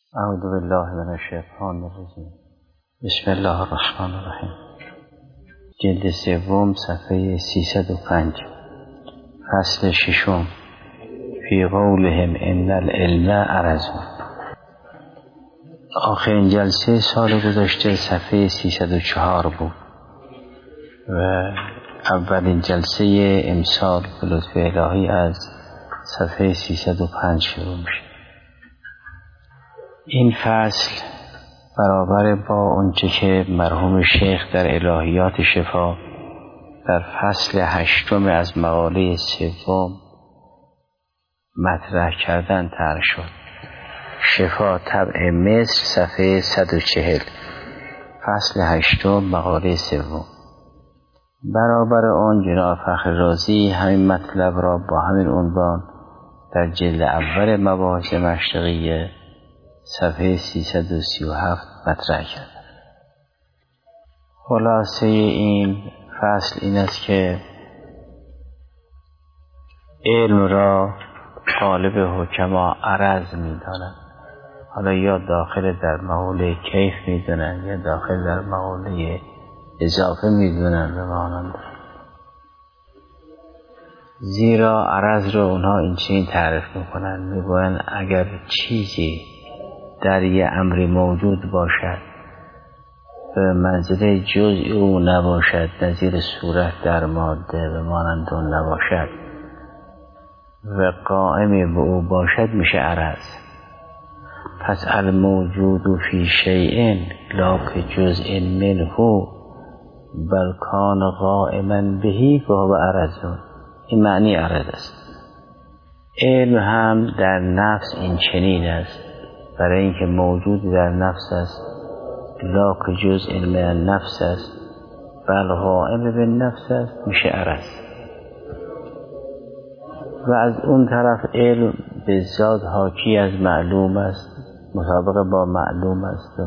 اعوذ بالله من الشیطان الرجیم. بسم الله الرحمن الرحیم. جلد سوم صفحه 305. فصل ششم. فی قولهم ان العلم عرض. آخرین جلسه سال گذشته صفحه 304 بود و اولین جلسه امسال به لطف الهی از صفحه 305 شروع میشه. این فصل برابر با اونچه که مرحوم شیخ در الهیات شفا در فصل 8 از مقاله 3 مطرح کردن طرح شد. شفا طبع مصر صفحه 140 فصل 8 مقاله 3. برابر آن جناب فخر رازی همین مطلب را با همین عنوان در جلد اول مباحث مشرقیه صفحه 337 مطرح کرد. خلاصه این فصل این است که علم را غالب حکما عرض می دانند. حالا یا داخل در مقوله کیف می دانند یا داخل در مقوله اضافه می دانند به مانند. زیرا عرض را اونها این چنین تعریف می کنند، می گویند اگر چیزی در یه امری موجود باشد به منزله جزئی او نباشد، نظیر صورت در ماده به مانند اون نباشد و قائم به او باشد میشه عرض. پس الموجود فی شیء لا که جزء منه بل کان قائما بهی فهو عرض. این معنی عرض است. علم هم در نفس این چنین است، برای اینکه موجود در نفس است، لا که جزء من النفس است بل قائم به نفس است میشه عرض. و از اون طرف علم به ذات حاکی از معلوم است، مطابق با معلوم است.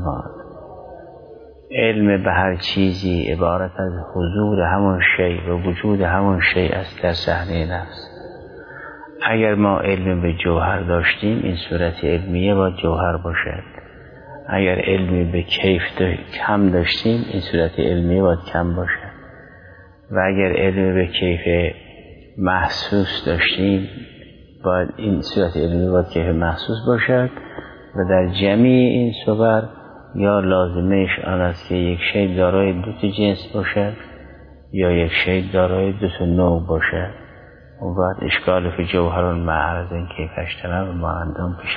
علم به هر چیزی عبارت از حضور همون شیء و وجود همون شیء است در صحنه نفس. اگر ما علم به جوهر داشتیم این صورت علمیه باید جوهر باشد. اگر علمی به کیف کم داشتیم این صورت علمیه باید کم باشد. و اگر علمی به کیف محسوس داشتیم باید این صورت علمیه باید کیف محسوس باشد. و در جمعی این صور یا لازمش آن است که یک شیء دارای دو تا جنس باشد یا یک شیء دارای دو تا نوع باشد. و بعد اشکال فی جوهرون معرض این کیف اشتنا و مانندان پیش.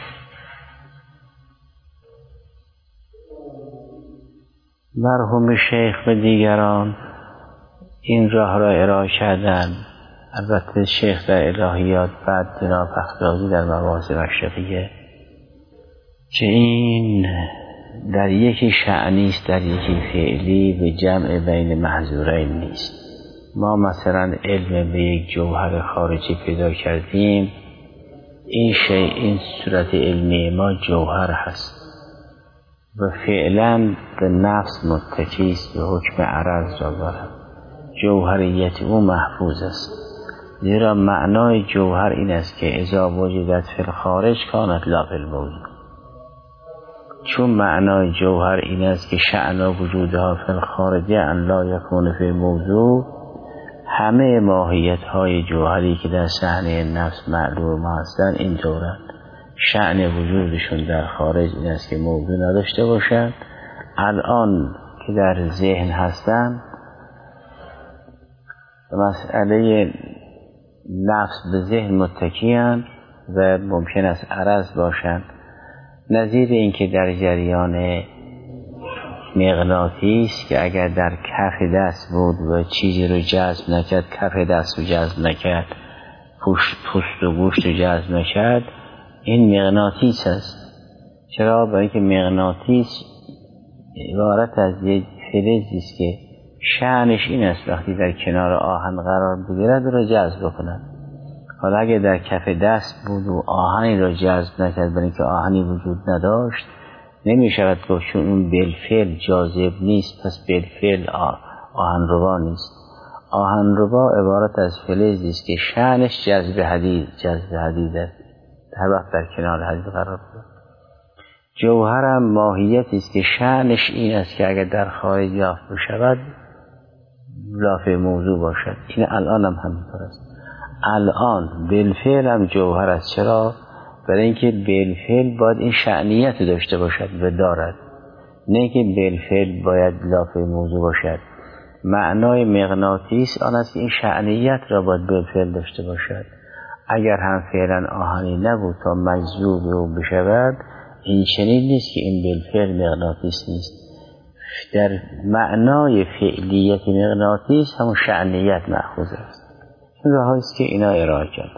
مرحوم شیخ و دیگران این راه را ارائه کردن. البته شیخ در الهیات، بعد جناب فخر رازی در مباحث مشرقیه، که این در یکی شأنی است، در یکی فعلی به جمع بین محظورین نیست. ما مثلا علم به یک جوهر خارجی پیدا کردیم، این شیء این صورت علمی ما جوهر هست و فعلا به نفس متکی است و حکم عرض را دارد. جوهریت او محفوظ است، زیرا معنای جوهر این است که اذا وجدت فی الخارج کانت لا فی الموجود. چون معنای جوهر این است که شأن وجودها فی الخارج ان لا یکون فی موضوع، همه ماهیت های جوهری که در صحنه نفس معلوم هستند این طورند. شأن وجودشون در خارج این است که موضوع نداشته باشند. الان که در ذهن هستند مسئله نفس به ذهن متکی‌اند و ممکن است عرض باشند. نظیر این که در جریان مغناطیس که اگر در کف دست بود و چیزی رو جذب نکرد، کف دست رو جذب نکرد، پوست و گوشت رو جذب نکرد، این مغناطیس است. چرا؟ برای اینکه مغناطیس عبارت از یک فلزی است که شأنش این است وقتی در کنار آهن قرار بگیرد رو جذب کند. حالا اگر در کف دست بود و آهنی را جذب نکرد برای اینکه آهنی وجود نداشت، نمی شود گفت چون اون بالفعل جاذب نیست پس بالفعل آهنربا نیست. آهنربا عبارت از فلزی است که شأنش جذب حدید است، هر وقت در کنار حدید قرار بگیرد. جوهرم ماهیتی است که شأنش این است که اگر در خارج یافت بشود لافه موضوع باشد. این الان هم همینطور است. الان بالفعل هم جوهر است. چرا؟ برای اینکه بالفعل باید این شأنیت داشته باشد و دارد، نه که بالفعل باید لافه موضوع باشد. معنای مغناطیس آن است که این شأنیت را باید بالفعل داشته باشد. اگر هم فعلا آهنی نبود تا مجذوب او بشود، این چنین نیست که این بالفعل مغناطیس نیست. در معنای فعلیت مغناطیس همون شأنیت مأخوذ است. این راهایی است که اینا ارائه کرد.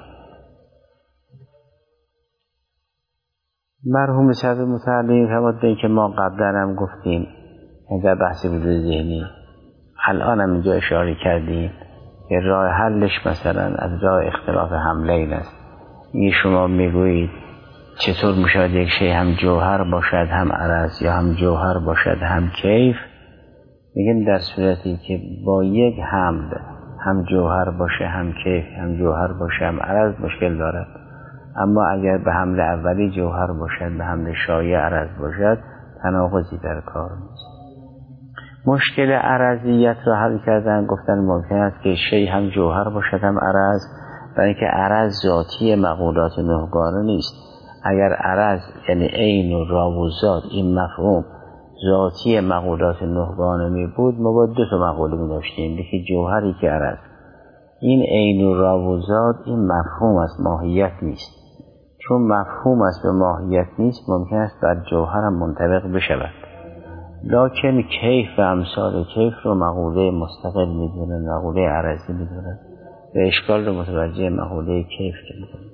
مرحوم صدر متعلم فرمود به اینکه ما قبلا هم گفتیم در بحث وجود ذهنی، الان هم اینجا اشاره کردیم که راه حلش مثلا از راه اختلاف حمله این است. این شما میگویید چطور میشود یک شی هم جوهر باشد هم عرض، یا هم جوهر باشد هم کیف؟ میگن در صورتی که با یک حمل هم جوهر باشه هم کیف، هم جوهر باشه هم عرض، مشکل دارد. اما اگر به حمل اولی جوهر باشد، به حمل شایع عرض باشد، تناقضی در کار نیست. مشکل عرضیت را حل کردن، گفتن ممکن است که شی هم جوهر باشد هم عرض، برای اینکه عرض ذاتی مقولات نهگانه نیست. اگر عرض یعنی عین و را و ذات، این مفهوم ذاتی مقولات نهگانه می بود، ما با دو تا مقوله می داشتیم، یکی جوهری که عرض. این عین و را و ذات این مفهوم است، ماهیت نیست. چون مفهوم است و ماهیت نیست، ممکن است بر جوهر هم منطبق بشود. لکن کیف و امثال کیف رو مقوله مستقل میدونن، مقوله عرضی میدونن و اشکال رو متوجه مقوله کیف کردن.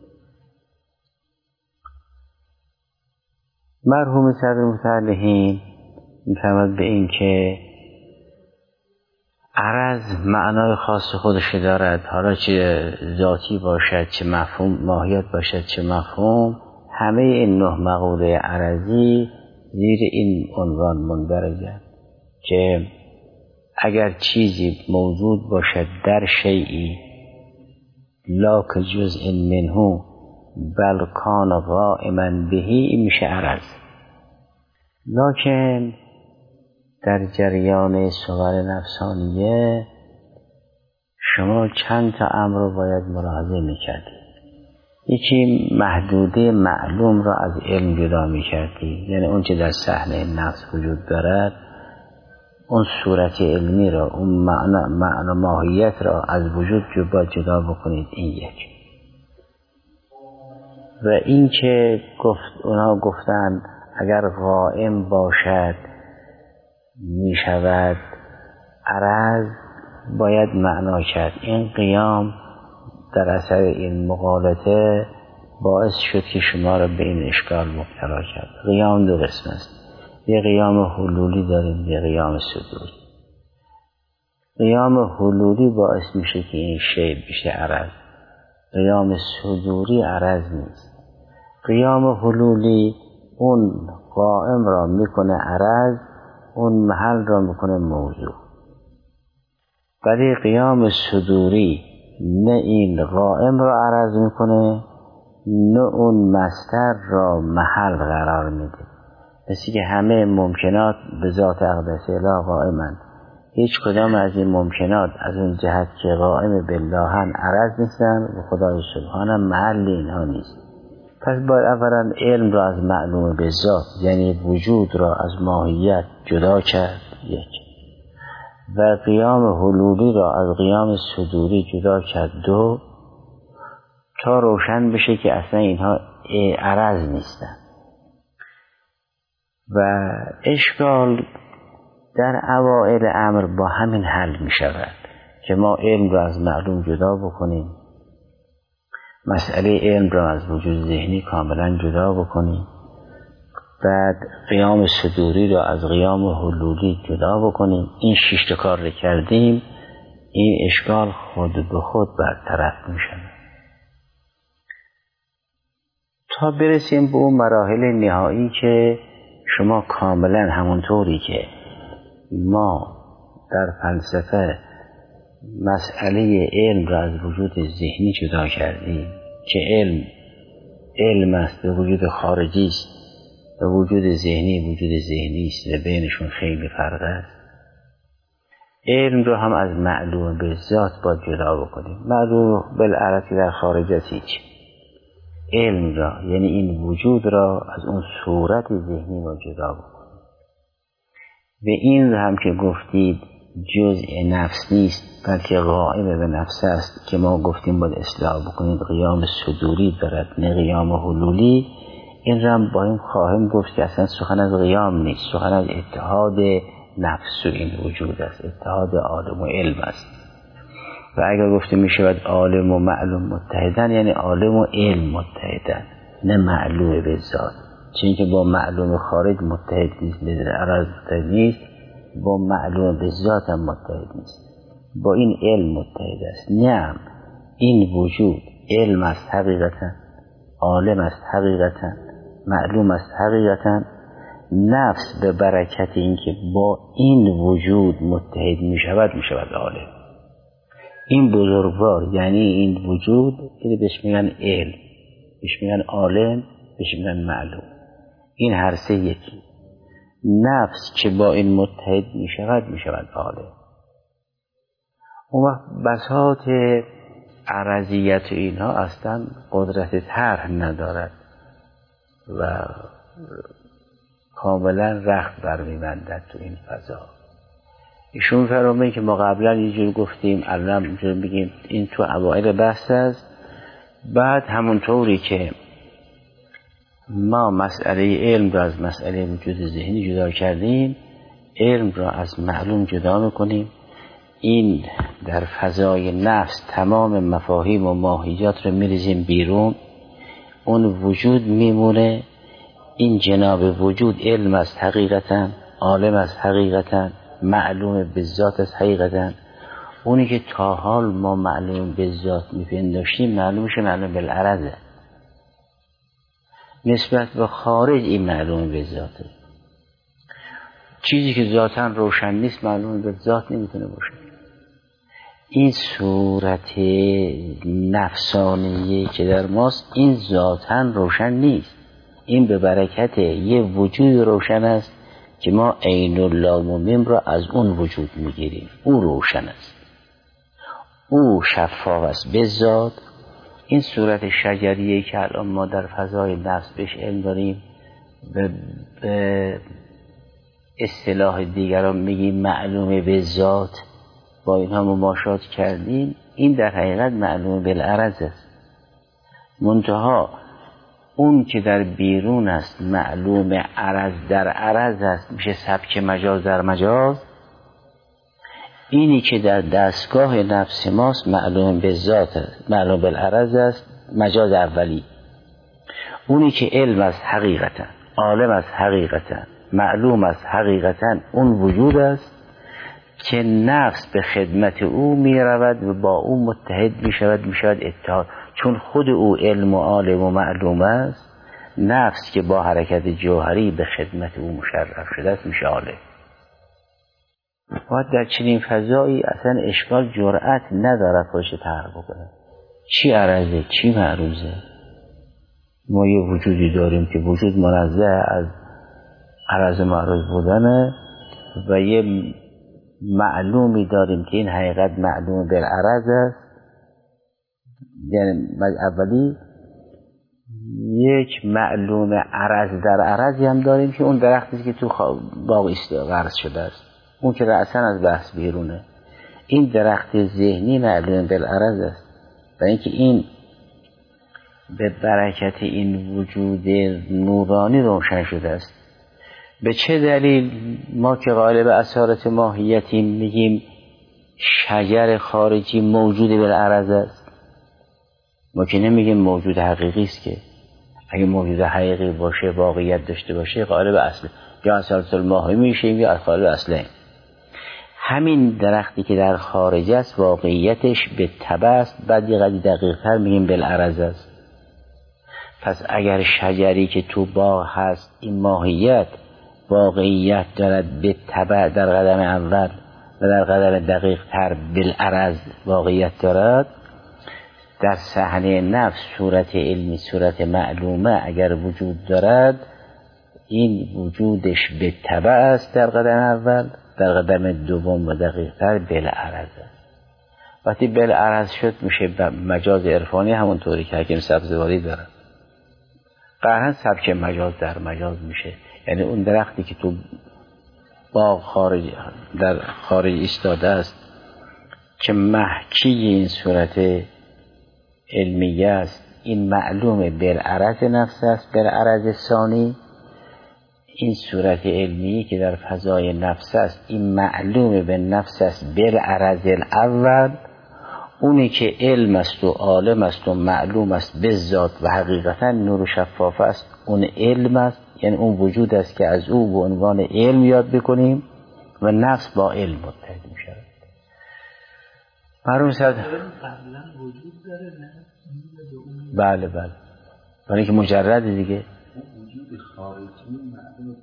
مرحوم صدر متعلقین میفهمد به این که عرض معنای خاص خودش دارد، حالا چه ذاتی باشد، چه مفهوم ماهیت باشد، چه مفهوم، همه این نه مقوله عرضی زیر این عنوان مندرجند که اگر چیزی موجود باشد در شیئی لا که جزء منه بل کان قائما بهی، این میشه عرض. لکن در جریان صور نفسانیه شما چند تا امر رو باید ملاحظه میکردید. یکی محدوده معلوم را از علم جدا میکردید، یعنی اون چه در صحنه نفس وجود دارد، اون صورت علمی را، اون معنا ماهیت را از وجود جدا بکنید. این یک. و این که اونا گفتن اگر قائم باشد میشود عرض، باید معنا کرد. این قیام در اثر این مغالطه باعث شد که شما را به این اشکال مبتلا کرد. قیام دو قسم است، یه قیام حلولی داریم، یه قیام صدوری. قیام حلولی باعث میشه که این شی بشه عرض. قیام صدوری عرض نیست. قیام حلولی اون قائم را میکنه عرض، اون محل را میکنه موضوع. ولی قیام صدوری نه این قائم را عرض میکنه، نه اون مصدر را محل قرار میده. مثل که همه ممکنات به ذات اقدس اله قائمند، هیچ کدام از این ممکنات از اون جهت که قائم باللهن عرض نیستن و خدای سبحانه محل اینها نیست. پس باید اولا علم را از معلوم به ذات یعنی وجود را از ماهیت جدا کرد، یک. و قیام حلولی را از قیام صدوری جدا کرد، دو. تا روشن بشه که اصلا اینها عرض نیستن. و اشکال در اوائل امر با همین حل می شود که ما علم را از معلوم جدا بکنیم، مسئله علم را از وجود ذهنی کاملا جدا بکنیم، بعد قیام صدوری را از قیام حلولی جدا بکنیم. این 6 کار را کردیم، این اشکال خود به خود برطرف می شود تا برسیم به اون مراحل نهایی که شما کاملا همونطوری که ما در فلسفه مسئله علم را از وجود ذهنی جدا کردیم که علم است، به وجود خارجی است و وجود ذهنی است و بینشون خیلی فرق است. علم رو هم از معلوم به ذات باید جدا بکنیم. معلوم بالعرض در خارج از هیچ، علم را یعنی این وجود را از اون صورت ذهنی باید جدا بکنیم. و این هم که گفتید جزء نفس نیست بلکه قائم به نفس است که ما گفتیم باید اصلاح بکنید، قیام صدوری دارد نه قیام حلولی. این را هم با این خواهیم گفت که اصلا سخن از قیام نیست، سخن از اتحاد نفس و این وجود است، اتحاد عالم و علم است. و اگر گفته می شود عالم و معلوم متحدن یعنی عالم و علم متحدن، نه معلوم به ذات. چون که با معلوم خارج متحد نیست، لذت عرض متحد نیست، با معلوم به ذات هم متحد نیست، با این علم متحد است. نه این وجود علم است حقیقتا، عالم است حقیقتا، معلوم است حقیقتا. نفس به برکت اینکه با این وجود متحد می شود عالم. این بزرگوار یعنی این وجود، این بهش میگن علم، بهش میگن عالم، بهش میگن معلوم. این هر سه یکی. نفس که با این متحد می شود عالم. اون وقت بساط عرضیت اینها اصلا قدرت طرح ندارد و کاملا رخت برمی‌بندد تو این فضا. ایشون فرمودن که ما قبلا یه جور گفتیم، الان اینجور بگیم این تو اوائل بحث است. بعد همونطوری که ما مسئله علم را از مسئله وجود ذهنی جدا کردیم، علم را از معلوم جدا میکنیم. این در فضای نفس تمام مفاهیم و ماهیات رو میریزیم بیرون، اون وجود میمونه. این جناب وجود علم است حقیقتا، عالم است حقیقتا، معلوم به ذات است حقیقتا. اونی که تا حال ما معلوم به ذات میپنداشتیم معلومش معلوم بالعرضه، نسبت به خارج این معلوم به ذاته. چیزی که ذاتاً روشن نیست معلوم به ذات نمیتونه باشه. این صورت نفسانیه که در ماست این ذاتاً روشن نیست، این به برکت یه وجود روشن است که ما عین الله ممیم را از اون وجود میگیریم. او روشن است، او شفاف است به ذات. این صورت شجریه که الان ما در فضای نفس بهش علم داریم، به اصطلاح دیگران میگیم معلوم به ذات، با اینها مماشات کردیم. این در حقیقت معلوم بالعرض است. منتها اون که در بیرون است معلوم عرض در عرض است، میشه سبک مجاز در مجاز. اینی که در دستگاه نفس ماست معلوم به ذات است، معلوم بالعرض است، مجاز اولی. اونی که علم است حقیقتا، عالم است حقیقتا، معلوم است حقیقتا، اون وجود است که نفس به خدمت او می رود و با او متحد می شود اتحاد. چون خود او علم و عالم و معلوم است، نفس که با حرکت جوهری به خدمت او مشرف شده است میشه عالم. باید در چنین فضایی اصلا اشکال جرأت ندارد خودش طرح بکنه. چی عرضه، چی معروضه؟ ما یه وجودی داریم که وجود منزه از عرض معروض بودنه و یه معلومی داریم که این حقیقت معلوم بالعرض است. یعنی اولی یک معلوم عرض در عرضی هم داریم که اون درختی که تو باغ غرس شده است، اون که رأساً از بحث بیرونه. این درخت ذهنی معلوم بالعرض است و اینکه این به برکت این وجود نورانی روشن شده است. به چه دلیل ما که غالب اسارت ماهیتیم میگیم شجر خارجی موجود بالعرض است؟ ما که نمیگیم موجود حقیقی است، که اگه موجود حقیقی باشه واقعیت داشته باشه غالب اصله، یا اسارت الماهی میشیم یا غالب اصله. همین درختی که در خارج است واقعیتش به تبع است، بعد یه قدری دقیق تر میگیم بالعرض است. پس اگر شجری که تو باغ هست این ماهیت واقعیت دارد به تبع در قدم اول و در قدم دقیق تر بالعرض واقعیت دارد، در صحنه نفس صورت علمی، صورت معلومه اگر وجود دارد، این وجودش به تبع است در قدم اول، در قدم دوم و دقیق‌تر بالعرض است. وقتی بالعرض شد میشه مجاز عرفانی، همونطوری که حکیم سبزواری داره. قهرن سبک مجاز در مجاز میشه، یعنی اون درختی که تو باغ در خارج ایستاده است که محکی این صورت علمیه است، این معلوم بالعرض نفس است، بالعرض ثانی. این صورت علمی که در فضای نفس است، این معلوم به نفس است بالعرض الاول. اونی که علم است و عالم است و معلوم است به ذات و حقیقتا نور و شفاف است، اون علم است، یعنی اون وجود است که از او به عنوان علم یاد بکنیم و نفس با علم متحد می شود. معلوم است قبلا وجود داره نه؟ بله بله، یعنی که مجرد دیگه وجود خارجی معلوم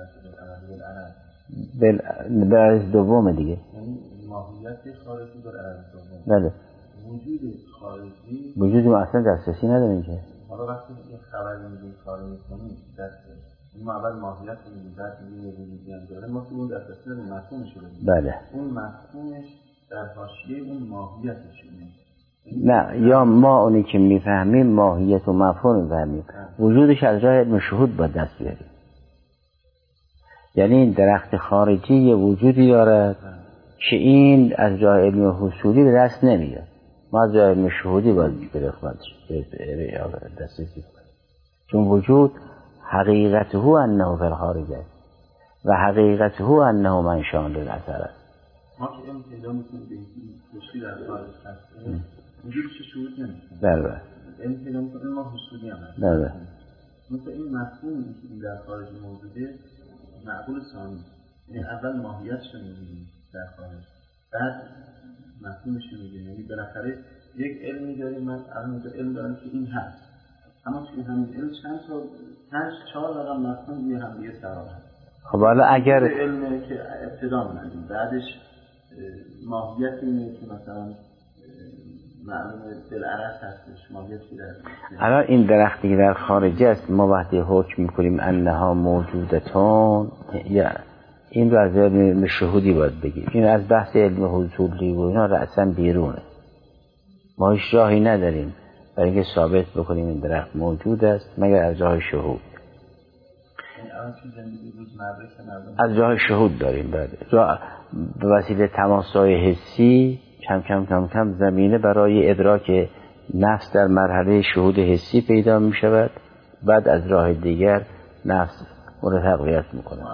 بالعرض دوم دیگه، یعنی ماهیت خارجی بالعرض دوم. بله. وجود خارجی وجود ما اصلا دسترسی نداریم که. حالا وقتی این خبر میگیم خارج میکنیم دست ما اول ماهیت میگیم، بعد میگیم وجودی هم داره، ما که اون دسترسی نداریم، مفهومش رو بگیم. بله. اون مفهومش در حاشیه اون ماهیتش نه، یا ما اونی که میفهمیم ماهیت و مفهوم میفهمیم، وجودش از راه علم شهود باید دست بیاریم. یعنی این درخت خارجی یه وجودی دارد که این از راه علم حصولی به دست نمیاد، ما از راه علم شهودی باید دسترسی کنیم، چون وجود حقیقته انه فی الخارج است و حقیقته انه من شان للاثر است. ما که علم پیدا میکنیم به این خوشی در خارج هست، وجودش شهود نمیکنیم. بله. علم پیدا میکنیم ما حصولی هم هست. بله. مثل این مفهومی که این در خارج موجوده معقول ثانی، یعنی اول ماهیتش رو می‌بینیم در خارج، بعد مفهومش رو می‌بینیم. یعنی بالاخره یک علمی داریم، من الان علم دارم که این هست، اما توی همین علم چند 4 رقم مفهوم یه هم دیگه سوار هست. خب حالا اگر علمی که ابتدا می‌بینیم، بعدش ماهیت اینه که مثلا معلوم بالعرض هستش، ماهیتی در الان این درختی که در خارج است، ما وقتی حکم میکنیم انها موجودتون، یا این رو از علم شهودی باید بگیم. این از بحث علم حصولی و اینا رأسا بیرونه، ما هیچ راهی نداریم برای اینکه ثابت بکنیم این درخت موجود است مگر از راه شهود. از راه شهود داریم. به وسیله تماس‌های حسی کم کم زمینه برای ادراک نفس در مرحله شهود حسی پیدا می شود، بعد از راه دیگر نفس اون رو تقویت می کنه.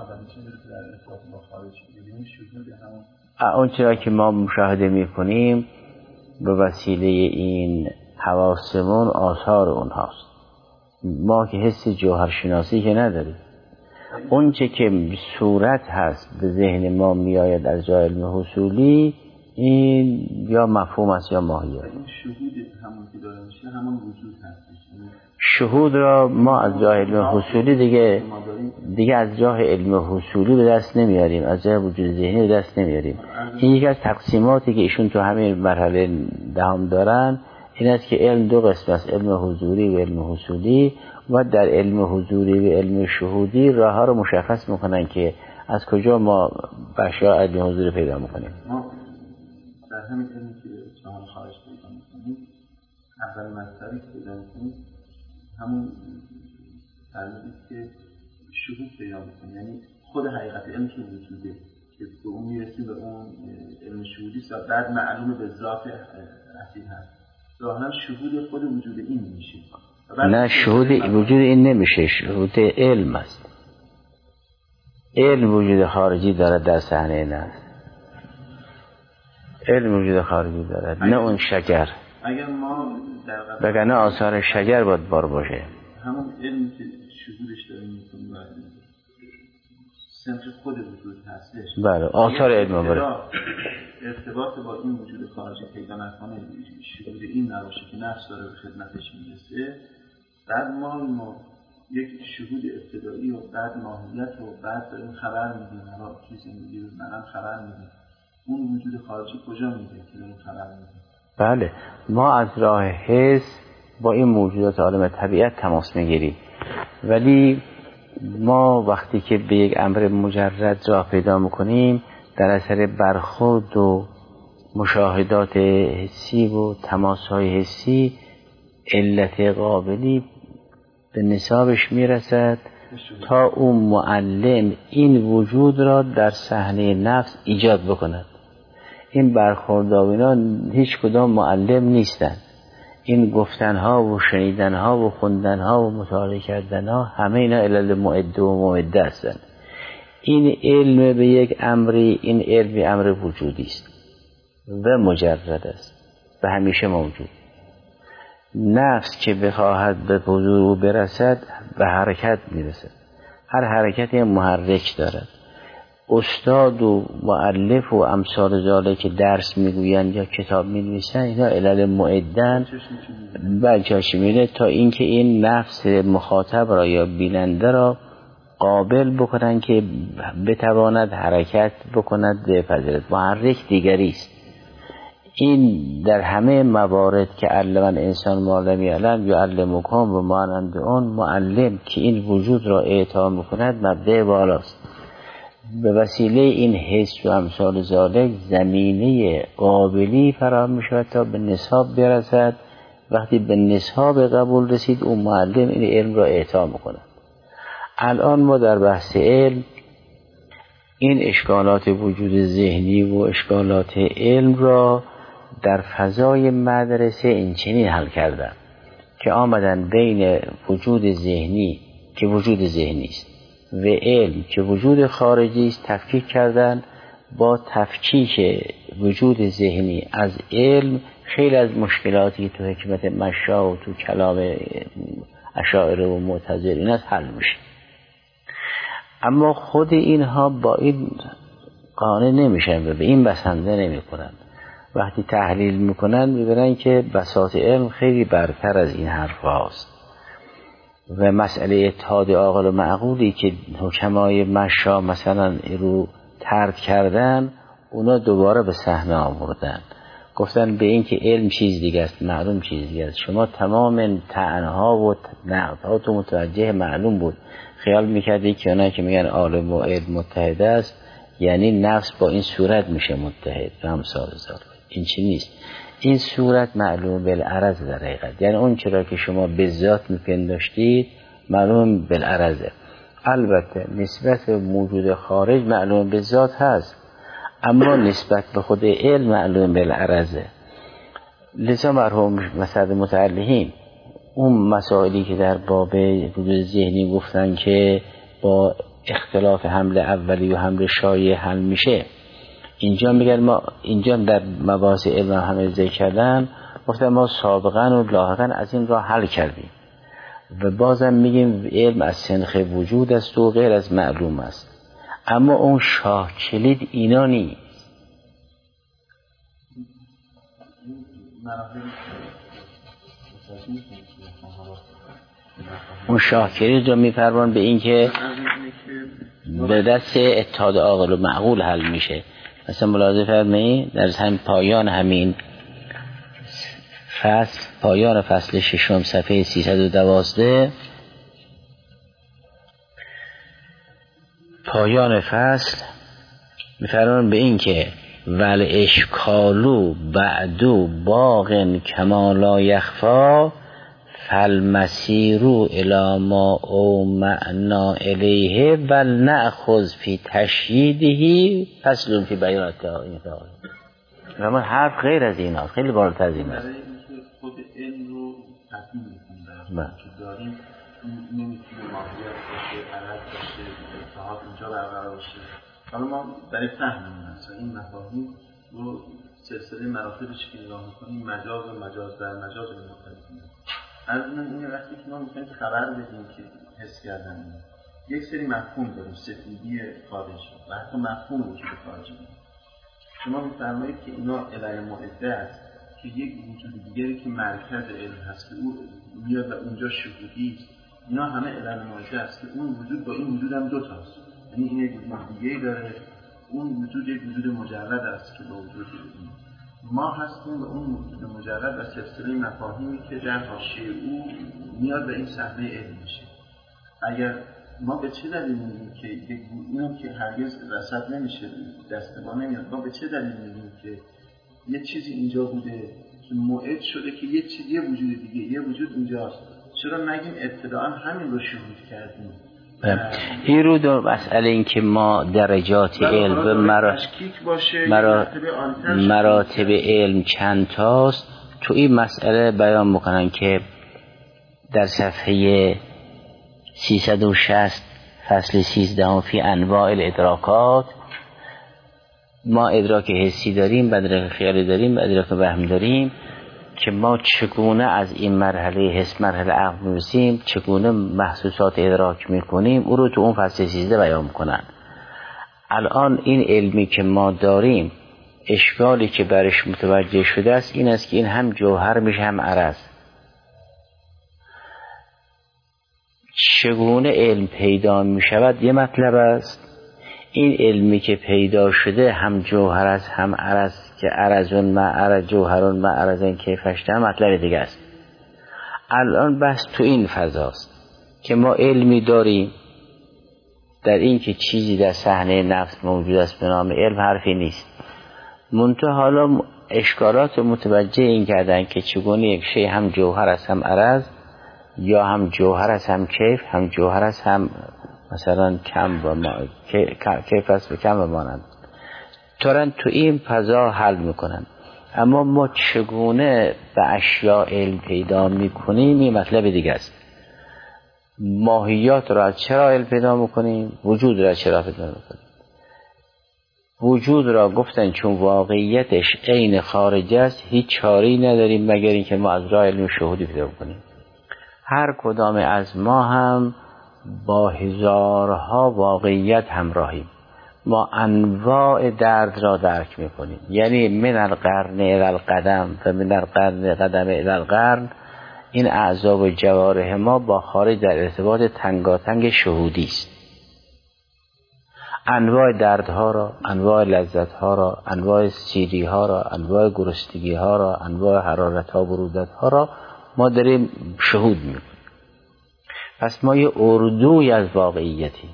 اون چرا که ما مشاهده می کنیم به وسیله این حواسمون آثار اونهاست، ما که حس جوهرشناسی که نداریم. اون چه که صورت هست به ذهن ما می آید از راه علم حصولی، این یا مفهوم است یا ماهیت. این شهود همون که داره میشه همون وجود هستش. شهود را ما از راه علم حصولی دیگه از راه علم حصولی به دست نمیاریم، از راه وجود ذهنی به دست نمیاریم. این یکی از تقسیماتی که ایشون تو همین مرحله دهم دارن این است که علم 2 قسم است، علم حضوری و علم حصولی، و در علم حضوری و علم شهودی راه ها رو مشخص میکنن که از کجا ما بخشای علم حضوری پیدا میکنیم. در همین علمی که جهان خارج پیدا میکنیم، اول مطلبی که پیدا میکنیم همون فرمودید که شهود پیدا میکنیم، یعنی خود حقیقت علم که وجوده که به اون میرسیم، به اون علم شهودی است، بعد معلوم به ذات اصیل هست. ظاهرا شهود خود وجود این میشه. نه، شهود وجود این نمیشه، شهود علم است. علم وجود خارجی داره در صحنه نفس، علم وجود خارجی دارد، نه اون شجر. اگر ما بگنه آثار شجر باید بار باشه. همون علمی که شهودش داریم میکنیم سمت خود وجود هستش. بله، آثار علم باره. ارتباط با این وجود خارجی پیدا نکنه، شهود این نباشه که نفس داره به خدمتش میرسه، بعد ما یک شهود ابتدایی و بعد ماهیت و بعد داریم خبر میدیم، حالا توی زندگی منم خبر میدیم. اون وجود خارجی کجا میده که داریم خبر میدیم؟ بله، ما از راه حس با این موجودات عالم طبیعت تماس میگیریم، ولی ما وقتی که به یک امر مجرد راه پیدا میکنیم در اثر برخورد و مشاهدات حسی و تماسهای حسی علت قابلی به نصابش میرسد تا اون معلم این وجود را در صحنه نفس ایجاد بکند. این برخوردها و اینا هیچ کدام معلم نیستن. این گفتنها و شنیدنها و خوندنها و مطالعه کردنها همه اینا علل معده و معده هستن. این علم به یک امری، این علم به امر وجودی است و مجرد است و همیشه موجود. نفس که بخواهد به حضور برسد به حرکت میرسد. هر حرکتی محرک دارد. استاد و مؤلف و امثال ذالک که درس میگویند یا کتاب مینویسند اینا علل معدن و چاشمینه تا اینکه این نفس مخاطب را یا بیننده را قابل بکنند که بتواند حرکت بکند بپذیرد. محرک دیگری است. این در همه موارد که علم الانسان ما لم یعلم یعلمکم و مانند اون معلم که این وجود را اعطا میکند مبدأ بالاست. به وسیله این حس و امثال ذالک زمینه قابلی فراهم میشود تا به نصاب برسد. وقتی به نصاب قبول رسید اون معلم این علم را اعطا میکند. الان ما در بحث علم این اشکالات وجود ذهنی و اشکالات علم را در فضای مدرسه این چنین حل کردن که آمدن بین وجود ذهنی که وجود ذهنی است و علم که وجود خارجی است تفکیک کردن. با تفکیک وجود ذهنی از علم خیلی از مشکلاتی تو حکمت مشا و تو کلام اشاعره و معتزله این حل میشه. اما خود اینها با این قانع نمیشن و به این بسنده نمیکنن. وقتی تحلیل میکنن میبینن که بساط علم خیلی برتر از این حرف هاست و مسئله اتحاد عاقل و معقولی که حکمای مشا مثلا رو طرد کردن اونا دوباره به صحنه آوردن. گفتن به این که علم چیز دیگه است، معلوم چیز دیگه است. شما تمام طعنها و نقدها تو متوجه معلوم بود. خیال میکردی که اونا که میگن عالم و علم متحد است یعنی نفس با این صورت میشه متحد و امثال ذالک. این چی نیست. این صورت معلوم بالعرض در حقیقت، یعنی اون چرا که شما به ذات میپنداشتید معلوم بالعرضه. البته نسبت به موجود خارج معلوم به ذات هست اما نسبت به خود علم معلوم بالعرضه. لذا مرحوم مسعد متعلقین اون مسائلی که در باب وجود ذهنی گفتن که با اختلاف حمل اولی و حمل شایع حل میشه، اینجا میگن ما اینجا در مباحث علم همه ذکر کردن گفتن ما سابقا و لاحقا از این راه حل کردیم و بازم میگیم علم از سنخ وجود است و غیر از معلوم است. اما اون شاه کلید اینا نیست. اون شاه کلید رو میپرون به این که به دست اتحاد عاقل و معقول حل میشه. مثلا ملاحظه فرمایید در پایان همین فصل، پایان فصل 6 صفحه 312 پایان فصل میفرمان به این که ول اشکالو بعدو باغن کما لا یخفا فالمسیرو الی ما او معنا الیه ول نأخذ فی تشییده فصل فی بیانات این تعالی. اما حرف غیر از این هاست، خیلی بالاتر از این هست. خود علم رو تطبیق میکنه که داریم نمیتونه ماهیت باشه، عرض باشه، اتحاد اینجا برقرار باشه. حالا ما برای فهممون هست این مفاهیم رو سلسله مراتبش که نگاه میکنیم مجاز و مجاز در مجاز رو مختلفیم. از این وقتی که ما میتونیم خبر بدیم که حس کردن یک سری مفهوم داریم، سفیدی خارجی و حتی مفهوم وجود خارجی. شما میفرمایید که اینا علل معده است که یک وجود دیگری که مرکز علم هست که او میاد و اونجا شهودی است. اینا همه علل معده است که اون وجود با این وجود هم دوتاست. یعنی این یک وجود دیگری داره، اون وجود یک وجود مجرد است که با وجود ما هستیم و اون وجود مجرد و سلسله مفاهیمی که در حاشیه او میاد به این صحنه علم میشه. اگر ما به چه دلیل میگیم که اینو که هرگز رصد نمیشه، دست ما نمیاد، ما به چه دلیل میگیم که یه چیزی اینجا بوده که موعد شده که یه چیزی، یه وجود دیگه، یه وجود اینجاست، چرا نگیم ابتداءً همین رو شهود کردیم؟ این رو در مسئله این که ما درجات علم مراتب علم چند تاست، تو این مسئله بیان بکنن که در صفحه 360 فصل 13 فی انواع الادراکات ما ادراک حسی داریم، ادراک خیالی داریم، ادراک وهم داریم، که ما چگونه از این مرحله حس مرحله عقل میرسیم، چگونه محسوسات ادراک میکنیم، او رو تو اون فصل 13 بیان میکنن. الان این علمی که ما داریم، اشکالی که برش متوجه شده است این است که این هم جوهر میشه هم عرض. چگونه علم پیدا میشود یه مطلب است، این علمی که پیدا شده هم جوهر است هم عرض، که عرضون مع عرض جوهرون مع عرضن کیفش هم مطلب دیگه است. الان بس تو این فضاست که ما علمی داریم در این که چیزی در صحنه نفس موجود است به نام علم، حرفی نیست. منتها حالا اشکالات متوجه این کردن که چگونه یک شی هم جوهر است هم عرض، یا هم جوهر است هم کیف، هم جوهر است هم مثلا کم و کیف است و کم و مانند، تورن تو این فضا حل میکنن. اما ما چگونه به اشیاء علم پیدا میکنیم این مطلب دیگه است. ماهیات را چرا علم پیدا میکنیم؟ وجود را چرا پیدا میکنیم؟ وجود را گفتن چون واقعیتش عین خارج است، هیچ چاره‌ای نداریم مگر اینکه ما از راه علم شهودی پیدا کنیم. هر کدام از ما هم با هزارها واقعیت همراهیم. ما انواع درد را درک میکنیم، یعنی من القرن الی القدم و من القرن قدم الی القرن، این اعضا و جوارح ما با خارج در ارتباط تنگاتنگ شهودی است. انواع دردها را، انواع لذتها را، انواع سیریها را، انواع گرسنگیها را، انواع حرارتها و برودتها را ما داریم شهود میکنیم. پس ما یه اردوی از واقعیتی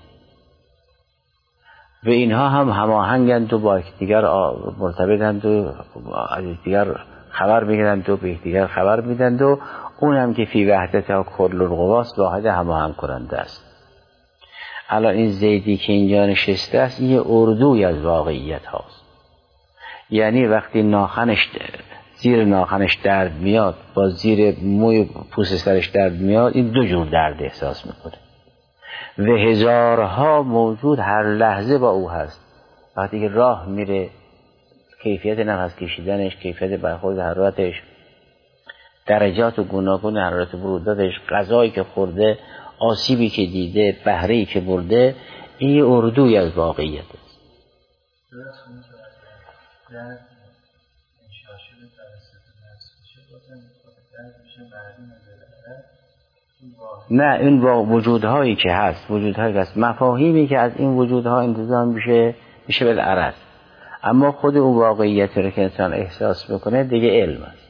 و اینها هم هماهنگند و با یکدیگر مرتبطند و از یکدیگر خبر میگیرند و به یکدیگر خبر میدند و اون هم که فی وحدتها کل القواس واحد هماهنگ کننده است. الان این زیدی که اینجا نشسته است یه اردوی از واقعیت هاست. یعنی وقتی ناخنش زیر ناخنش درد میاد، با زیر موی پوست سرش درد میاد، این دو جور درد احساس میکنه و هزارها موجود هر لحظه با او هست. وقتی که راه میره، کیفیت نفس کشیدنش، کیفیت برخورد حرارتش، درجات و گوناگون حرارت برودتش، غذایی که خورده، آسیبی که دیده، بهره‌ای که برده، این اردوی از واقعیت است. نه، این وجودهایی که هست، وجودهایی که هست، مفاهیمی که از این وجودها انتظام میشه بالعرض. اما خود اون واقعیت رو که انسان احساس میکنه دیگه علم است.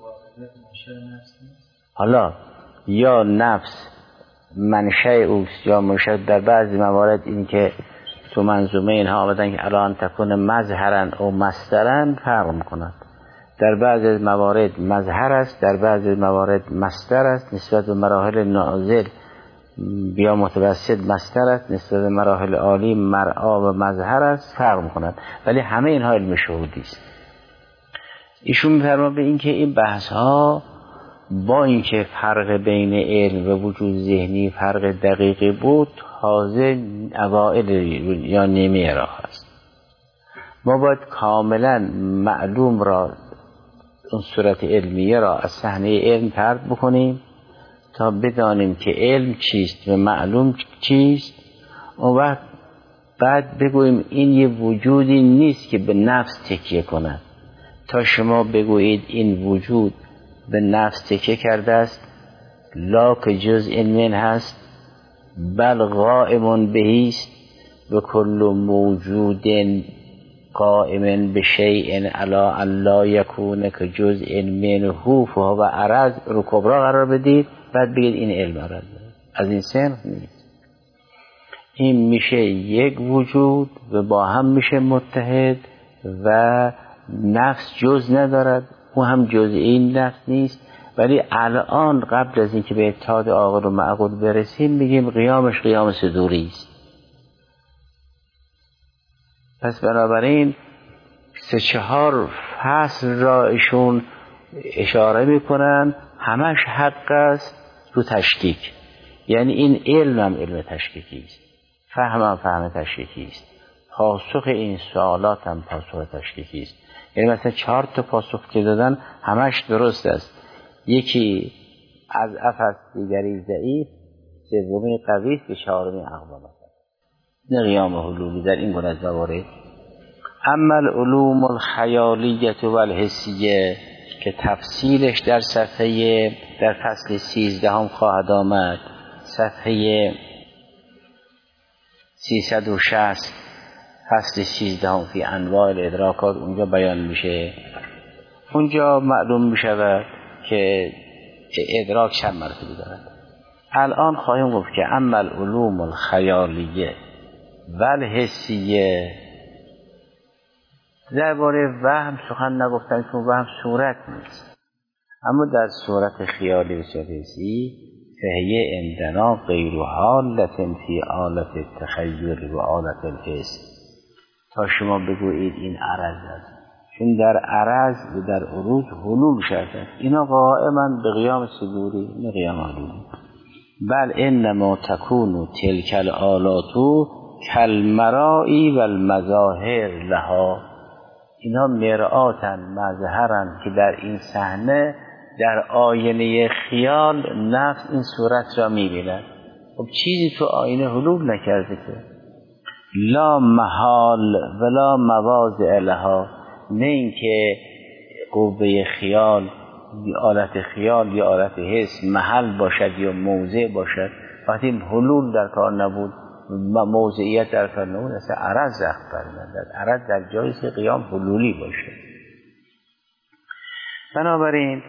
حالا یا نفس منشأ اوست یا منشأ، در بعضی موارد این که تو منظومه اینها آمدن که الان تکون مظهرن او مصدرن فرق میکنند. در بعضی موارد مظهر است، در بعضی موارد مصدر است. نسبت به مراحل نازل یا متوسط مصدر است، نسبت به مراحل عالی مرعا و مظهر است، فرق میکنند. ولی همه اینها علم شهودی است. ایشون می‌فرماید به این که این بحث ها با اینکه فرق بین علم و وجود ذهنی فرق دقیقی بود، تازه اوائل یا نیمه راه است. ما باید کاملا معلوم را، اون صورت علمیه را از صحنه علم طرد بکنیم تا بدانیم که علم چیست و معلوم چیست. اون وقت بعد بگوییم این یه وجودی نیست که به نفس تکیه کند. تا شما بگویید این وجود به نفس تکیه کرده است، لا که جزء من هست، بل قائم بهیست و کل موجود قائم به شیء علا ان لا یکون که جزء منه فهو عرض، رو کبرا قرار بدید، بعد بگید این علم عرض. از این صنف نیست. این میشه یک وجود و با هم میشه متحد و نفس جز ندارد، او هم جز این نفس نیست. ولی الان قبل از اینکه به اتحاد عاقل و معقول برسیم میگیم قیامش قیام صدوری است. پس بنابراین 3-4 فصل را ایشون اشاره میکنن، همش حق است رو تشکیک. یعنی این علم هم علم تشکیکی است، فهم هم فهم تشکیکی است، پاسخ این سوالات هم پاسخ تشکیکی است. یعنی مثلا 4 پاسخ که دادن همش درست است، یکی از است، دیگری ضعیف، سومی قوی است، به 4می اقوام است. نه قیام حلولی در این گونه از موارد. اما العلوم الخیالیه و الحسیه که تفصیلش در فصل 13 هم خواهد آمد، صفحه 360 فصل 13 هم فی انواع الادراکات، اونجا بیان میشه. اونجا معلوم میشود که ادراک چند مرتبه دارد. الان خواهیم گفت که اما العلوم الخیالیه و الحسیه، درباره وهم سخن نگفتن چون وهم صورت نیست، اما در صورت خیالی و حسی فهیه عندنا غیر حالت فی آلت التخیل و آلت الحس. تا شما بگویید این عرض است، چون در عرض و در عروض حلول شده، اینا قائما به قیام صدوری نه قیام حلولی. بل انما تکون تلک الآلات کالمرائی و المظاهر لها، اینا مرآتن مظهرن که در این صحنه در آینه خیال نفس این صورت را می‌بیند. خب چیزی تو آینه حلول نکرده که لا محال ولا مواضع لها، نه اینکه قوه خیال یا آلت خیال یا آلت حس محل باشد یا موضع باشد. وقتی حلول در کار نبود، موضعیت در کار نبود، اصلا عرض رخت برمی‌دارد. عرض در جایی که قیام حلولی باشه. بنابراین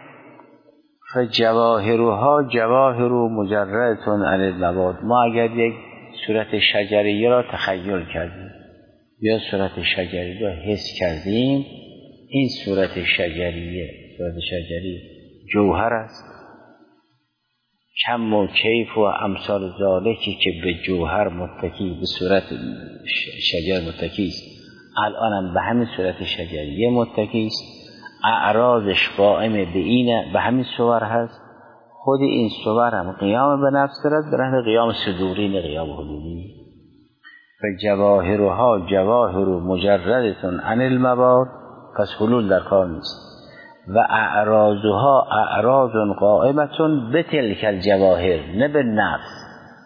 فجواهرها جواهر مجردتون عن المواد، ما اگر یک صورت شجریه را تخیل کردیم یا صورت شجریه را حس کردیم، این صورت شجری جوهر است. کم و کیف و امثال ذالکی که به جوهر متکی، به صورت شجر متکی است، الان هم به همین صورت شجریه متکی است. اعراضش قائم به این، به همین صور هست. خود این صور هم قیام به نفس دارد، به نحو قیام صدوری نه قیام حلولی. فجواهرها جواهر مجردتون عن المواد، پس حلول در کار نیست. و اعراضها اعراض قائمتون به تلک الجواهر نه به نفس.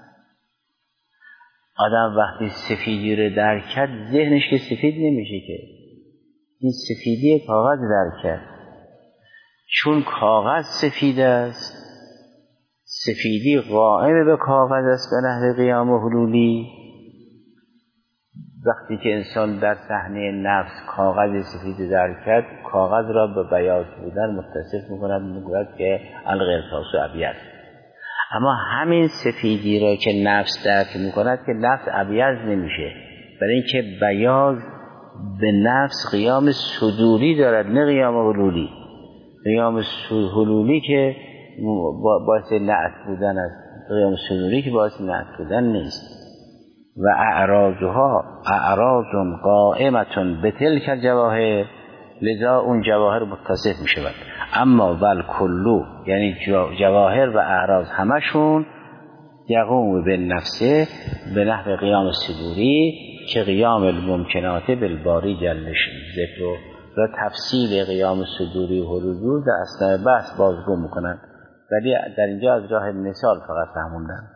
آدم وقتی سفیدی رو درک کرد، ذهنش که سفید نمیشه که این سفیدی کاغذ درک کرد. چون کاغذ سفید است، سفیدی قائم به کاغذ است به نحو قیام حلولی. وقتی که انسان در صحنه نفس کاغذ سفید درک کرد، کاغذ را به بیاض بودن متصف می‌کند، می‌گوید که القرطاس ابیض. اما همین سفیدی را که نفس درک می‌کند که نفس ابیض نمیشه، برای اینکه بیاض به نفس قیام صدوری دارد نه قیام حلولی. قیام حلولی که باعث نعت بودن است، قیام صدوری که باعث نعت بودن نیست. و اعراضها اعراض قائمتون به تلک الجواهر، لذا اون جواهر متصف می شود. اما ول کلو، یعنی جواهر و اعراض همشون یقوم به نفسه به نحو قیام صدوری که قیام الممکنات بالباری جلش ذکر و تفصیل قیام صدوری و حلول در اثناء بحث بازگو میکنند، ولی در اینجا از راه مثال فقط فهموندن.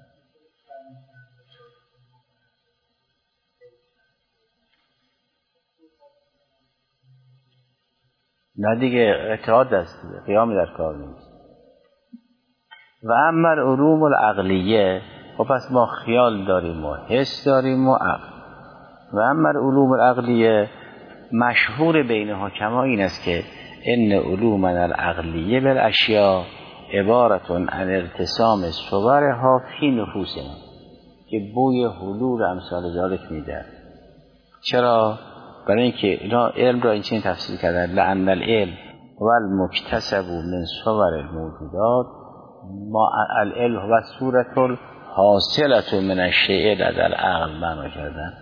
نه دیگه اتحاد است، قیام در کار نیست. و اما العلوم العقلیه، خب پس ما خیال داریم و حس داریم و عقل. و اما العلوم العقلیه مشهور بین حکما این است که ان علوم العقلیه بالاشیاء عبارتون عن ارتسام صورها فی نفوسنا، که بوی حلول امثال ذالک میده. چرا؟ برای اینکه اینا علم را این چنین تفسیر کردن لأن العلم و المکتسب من صور الموجودات ما العلم و صورت الحاصلة من الشیء لدى العقل معنا کردن.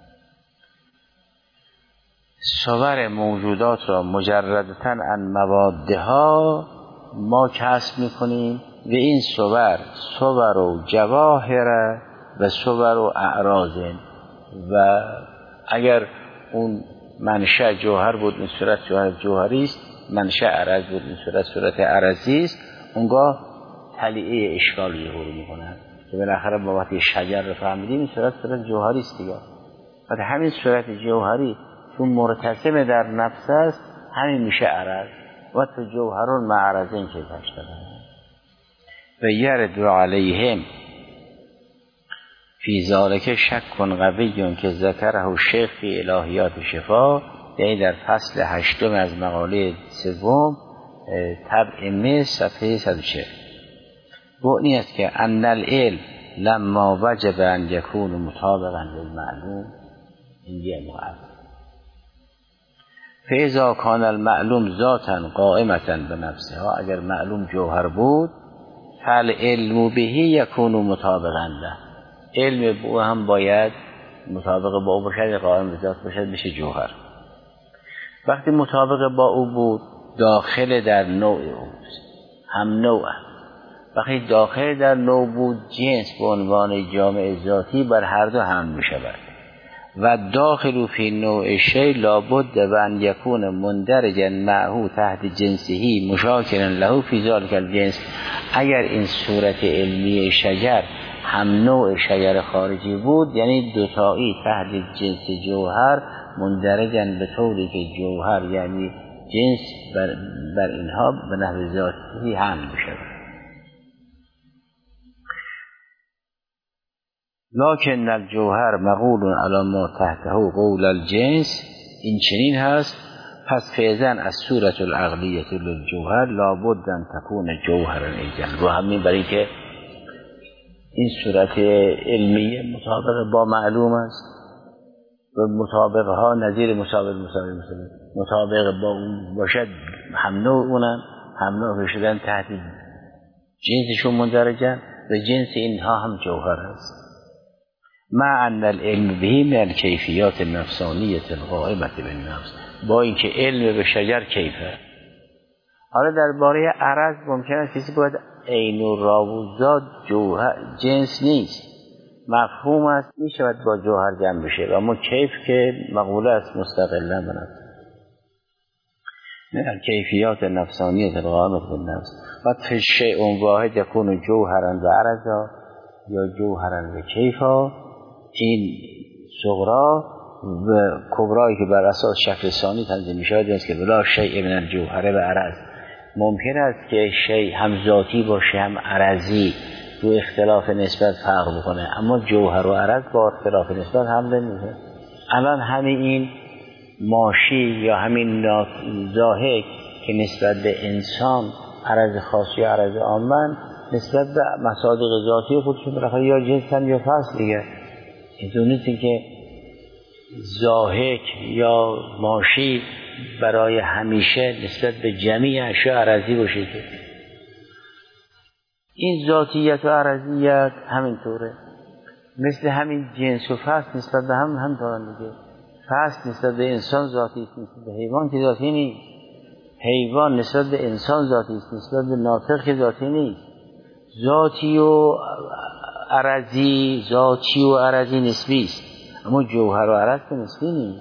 صور موجودات را مجردتاً عن موادها ما کسب میکنیم و این صور و جواهر و صور و اعراض، و اگر اون منشأ جوهر بود این صورت جوهری است، منشأ عرض بود این صورت عرضی است، اونگاه تلیعه اشکال ظهور میکنن که بالاخره با وقتی شجر رو فهمیدیم این صورت جوهری است دیگه. وقتی همین صورت جوهری چون مرتسم در نفس است همین میشه عرض و تو جوهرون معرضین که پشتن و یرد علیهم فی ذالک شک قوی که ذکره شیخ فی الهیات شفا، یعنی در فصل 8 از مقاله 3 طبع مصر صفحه 140. این است که ان العلم لما وجب ان یکون مطابقا للمعلوم این یه مؤثر فاذا کان المعلوم ذاتا قائمتا بنفسها، اگر معلوم جوهر بود فالعلم به یکون مطابقا له، علم به هم باید مطابق با او باشد، قائم به ذات باشد، بشه جوهر. وقتی مطابق با او بود داخل در نوع او هم نوع، وقتی داخل در نوع بود جنس به عنوان جامع ذاتی بر هر دو هم می شود و داخل فی نوع شی لابد و ان یکون مندرجا معه تحت جنسهی مشاکلا له فی ذلک الجنس. اگر این صورت علمی شجر هم نوع شجر خارجی بود یعنی دوتایی تحت جنس جوهر مندرجا به طوری که جوهر یعنی جنس بر اینها به نحو ذاتی هم بشود. لکن الجوهر مقول علی ما تحته قول الجنس، این چنین هست. پس فیضن از صورت العقلیت للجوهر لابد ان تکون جوهرا ایضا، رو همین برای که این صورت علمی مطابق با معلوم است و مطابق ها نظیر مطابق با اون باشد، هم نوع اونم هم نوع شدن تحت جنسشون مندرجن و جنس اینها هم جوهر است. مع ان العلم به من الکیفیات النفسانیه القائمه بالنفس، با اینکه علم به شجر کیفه. حالا درباره عرض ممکن است کسی باید عین و راوزات جوهر جنس نیست، مفهوم است، می شود با جوهر جمع بشه، اما کیف که مقوله است مستقلا بنفس. نه کیفیات نفسانیت القائمه بالنفس و شیء واحد یکون جوهرا و عرضا یا جوهرا و کیفا. این صغرا و کبرایی که بر اساس شکل ثانی تنظیم می‌شود است که بلا شیء من الجوهره و عرض. ممکن است که شیء هم ذاتی باشه هم عرضی، دو اختلاف نسبت فرق بکنه، اما جوهر و عرض با اختلاف نسبت هم نمیشه. الان همین این ماشی یا همین ضاحک که نسبت به انسان عرض خاصی یا عرض عامن نسبت به مصادیق ذاتی خودشون بالاخره یا جنسن یا فصل دیگه. اینطور نیست که ضاحک یا ماشی برای همیشه نسبت به جمعی اشیاء عرضی باشه که این ذاتیت و عرضیت همینطوره. مثل همین جنس و فصل نسبت به هم دارن دیگه. فصل نسبت به انسان ذاتی است، نسبت به حیوان که ذاتی نیست. حیوان نسبت به انسان ذاتی است، نسبت به ناطق که ذاتی نیست. ذاتی و عرضی نسبی است، اما جوهر و عرض که نسبی نیست.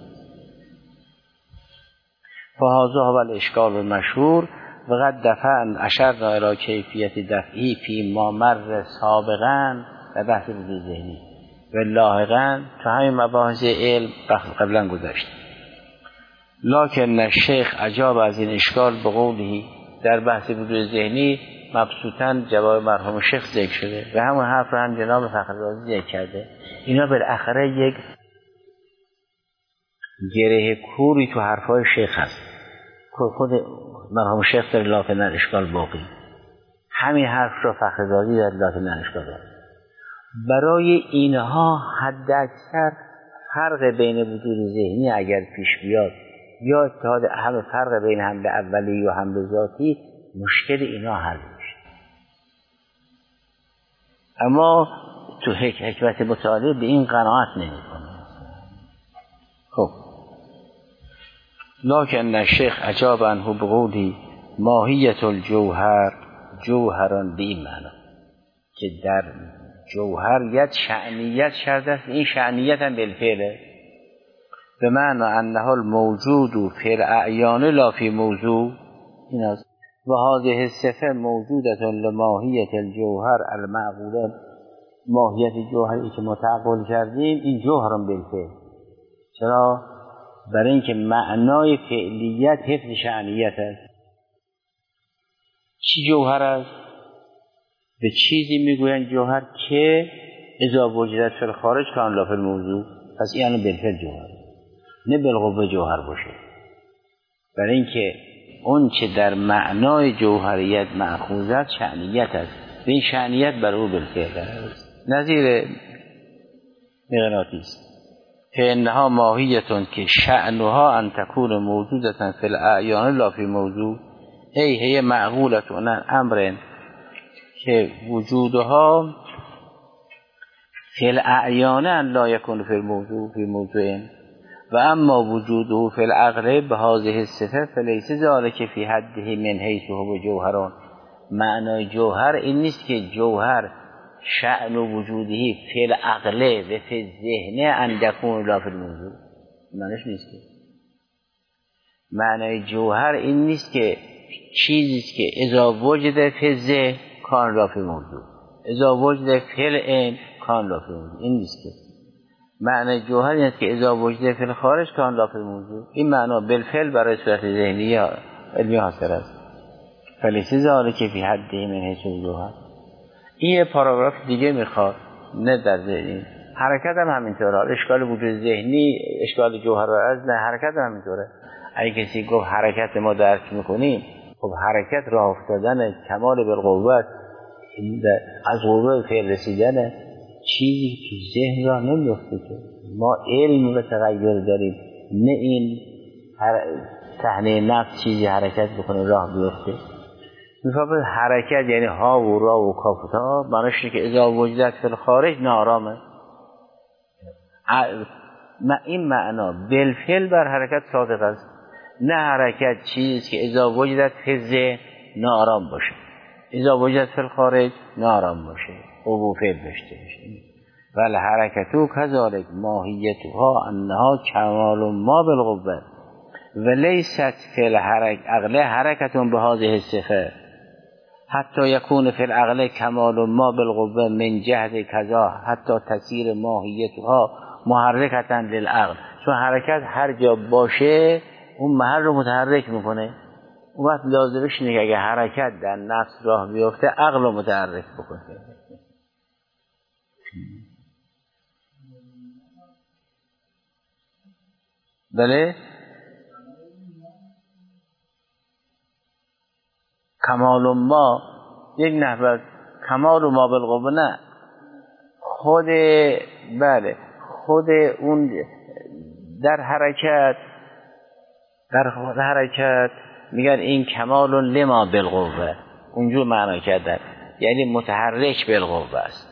فهذا هو الاشکال المشهور و قد دفعا اشرنا الی کیفیت دفعی فی ما مر سابقا و بحث وجود ذهنی و لاحقا تو همین مباحث علم قبلا گذشت. لکن الشیخ اجاب از این اشکال به قولی در بحث وجود ذهنی مبسوطاً جواب مرحوم شیخ ذکر شده و همون حرف رو هم جناب فخررازی ذکر کرده. اینا بالاخره یک گره کوری تو حرفای شیخ هست. خود مرحوم شیخ در لکن الاشکال باقی همین حرف رو فخررازی در لکن الاشکال باقی برای اینها حد اکثر فرق بین وجود ذهنی اگر پیش بیاد یا اتحاد همه فرق بین حمل اولی و حمل ذاتی، مشکل اینا حل میشه. اما تو حکمت مطالعه به این قناعت نمیکنه. خب لکن الشیخ اجاب عنه بقولی ماهیت الجوهر جوهران، به این معنا که در جوهریت شأنیت شرط است، این شأنیت هم بالفعله، به معنی انه الموجود فی الاعیان لا فی موضوع، این است و هذه الصفه موجودت لماهیت الجوهر المعقوله، ماهیت جوهری که متعقل کردیم این جوهران بالفعل. چرا؟ برای اینکه معنای فعلیت حفظ شأنیت است. چی جوهر است؟ به چیزی میگویند جوهر که اذا وجدت فی الخارج کان لا فی الموضوع، پس این بالفعل جوهر، نه بالقوه جوهر باشه. برای اینکه اون چه در معنای جوهریت مأخوذ است شأنیت است، به این شأنیت بر او بالفعل است. نظیر مغناطیس فإنها ماهیتون که شأنها ان تکون موجودتا فی الاعیان لا فی موضوع، ای هی معقولتون امر که وجودها فی الاعیان لا یکون فی الموضوع فی موضوع، و اما وجوده فی العقل به هذه الصفه فلیس ذلک فی حده من حیث هو جوهران. معنای جوهر این نیست که جوهر شأن وجودی فی العقل و فی الذهن ان یکون لا فی الموضوع، معنیش نیست که معنای جوهر این نیست که چیزی است که اذا وجد فی الذهن کان لا فی الموضوع، اذا وجد فی العین کان لا فی الموضوع، این نیست که معنی جوهر این است که اذا وجد فی الخارج کان لا فی الموضوع. این معنا بالفعل برای صورت ذهنی علمی حاصل است. فلیس ذلک فی حده من حیث الجوهر. این پاراگراف دیگه میخواد، نه در ذهنی حرکت هم همینطوره. اشکال وجود ذهنی اشکال جوهر از نه، حرکت هم همینطوره. اگه کسی گفت حرکت ما درک میکنیم، خب حرکت راه افتادن کمال بالقوت، از قوه فعل رسیدن چیزی تو ذهن راه نمیفته که ما علم و تغییر داریم، نه این صحنه نفس چیزی حرکت بکنه راه بیفته. میفهمید حرکت یعنی ها و را و کاف و تا، معنیش اینه که اذا وجدت فی الخارج ناآرامه. این معنا بالفعل بر حرکت صادق است، نه حرکت چیزی که اذا وجدت فی الذهن ناآرام باشه، اذا وجدت فی الخارج ناآرام باشه، او فعل داشته باشه. ولی حرکتو کذالک ماهیتها انها کمال ما بالقوه ولیست فی العقل حرکتون به هذه الصفه حتی یکون فی العقل کمال ما بالقوه من جهد کذا حتی تسیر ماهیتها محرکتا للعقل. چون حرکت هر جا باشه اون محل رو متحرک میکنه، اون وقت لازمش اینه که اگه حرکت در نفس راه بیفته عقل رو متحرک بکنه. بله کمال ما یک نحوه کمال ما بالقوه، نه خود بله خود اون در حرکت میگن این کمال لما بالقوه، اونجور معنا کردن یعنی متحرک بالقوه است.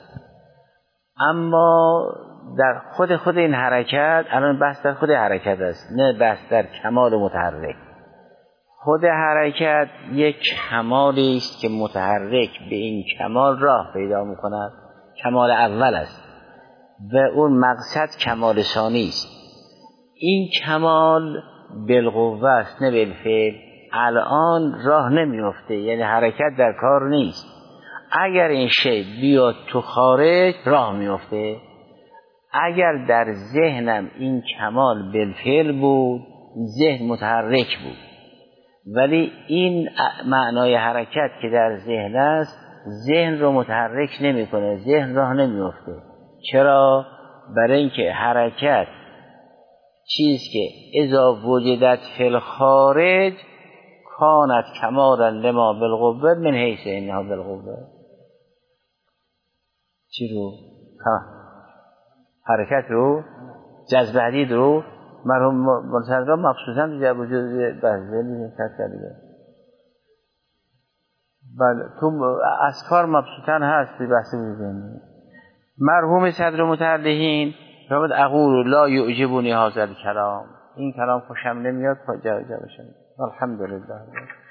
اما در خود این حرکت، الان بحث در خود حرکت است نه بحث در کمال متحرک. خود حرکت یک کمالی است که متحرک به این کمال راه پیدا می‌کند، کمال اول است و اون مقصد کمال ثانی است. این کمال بالقوه است نه بالفعل. الان راه نمیفته یعنی حرکت در کار نیست. اگر این شی بیاد تو خارج راه میفته. اگر در ذهنم این کمال بالفعل بود ذهن متحرک بود، ولی این معنای حرکت که در ذهن است ذهن رو متحرک نمیکنه، ذهن راه نمیفته. چرا؟ برای اینکه حرکت چیز که اذا وجدت فی الخارج کانت کمالا لما بالقوه من حیث انها بالقوه. چی رو؟ حرکت رو، جذب حدید رو مرحوم صدرا مخصوصا در وجود بحثی کرده. بله تو اسکار مبسوطن هست به بحث بزنی. مرحوم صدر متعلهین فرمود اقول لا یعجبنی هذا الکلام، این کلام خوشم نمیاد، جا بشم. الحمدلله.